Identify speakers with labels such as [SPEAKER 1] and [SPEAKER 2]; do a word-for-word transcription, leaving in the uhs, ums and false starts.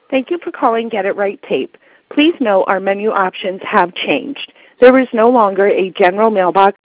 [SPEAKER 1] Thank you for calling Get It Right Tape. Please note our menu options have changed. There is no longer a general mailbox